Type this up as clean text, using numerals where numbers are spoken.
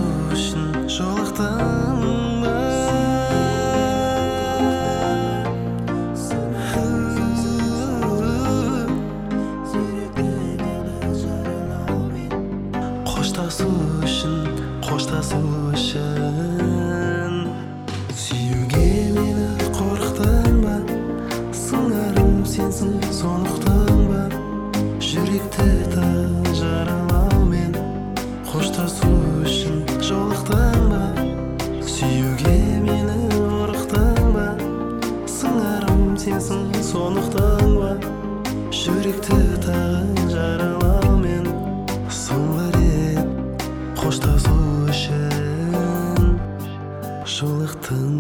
үшін жолықтың ба? Қоштасу үшін сүюге мені қорықтың ба? Сыңарым сенсің, сондықтан ба? Жүректі жаралаумен қоштасу үшін жолықтың ба? Сүюге мені қорықтың ба? Сыңарым сенсің, сондықтан ба? Жүректі жаралаумен соңғы рет қоштасу үшін жолықтың